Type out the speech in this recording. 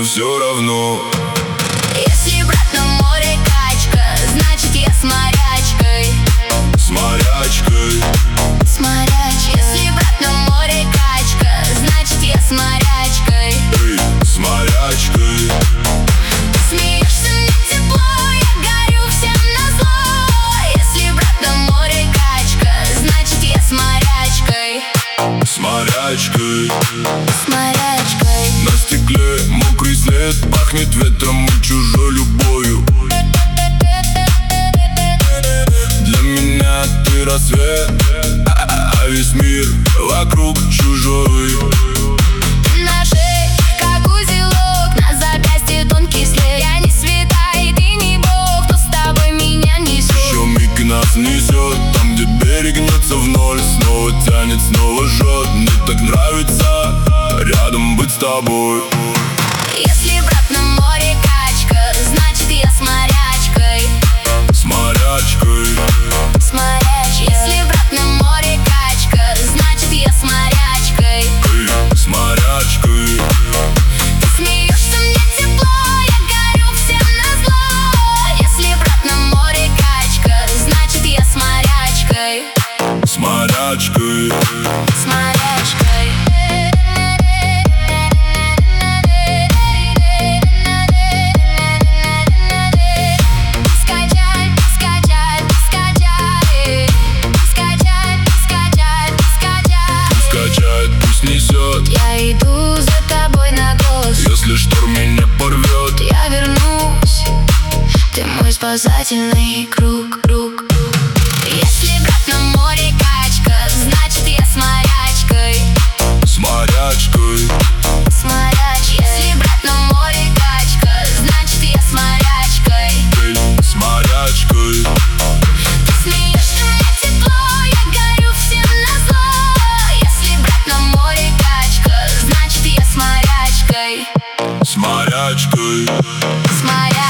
все равно. Если брат на море качка, значит я с морячкой. С морячкой. С морячкой. Если брат на море качка, значит я с морячкой. Эй, с морячкой. Ты смеешься, мне тепло, я горю всем назло. Если брат на море качка, значит я с морячкой. С морячкой. С морячкой. На стекле мокрый след, пахнет ветром и чужой любовью. Для меня ты рассвет, а весь мир вокруг чужой. Ты на шее, как узелок, на запястье тонкий след. Я не святая, и ты не бог, кто с тобой меня несет. Еще миг и нас несет, там где берег гнется в ноль. Снова тянет, снова жжет, мне так нравится рядом быть с тобой. Если брат на море качка, значит я с морячкой. С морячкой. С морячкой. Если брат на море качка, значит я с морячкой. Эй, с морячкой. Ты смеешься, мне тепло, я горю всем назло. Если брат на море качка, значит я с морячкой. С морячкой. С морячкой. Несет. Я иду за тобой на голос. Если шторм меня порвет, я вернусь. Ты мой спасательный круг, круг. Если брат на море качка, значит я с морячкой. с морячкой. С морячкой. Если брат на море качка, значит я с морячкой. Эй, с морячкой. Ты смеешься, мне тепло, я горю всем назло. Если брат на море качка, значит я с морячкой. С морячкой. С морячкой.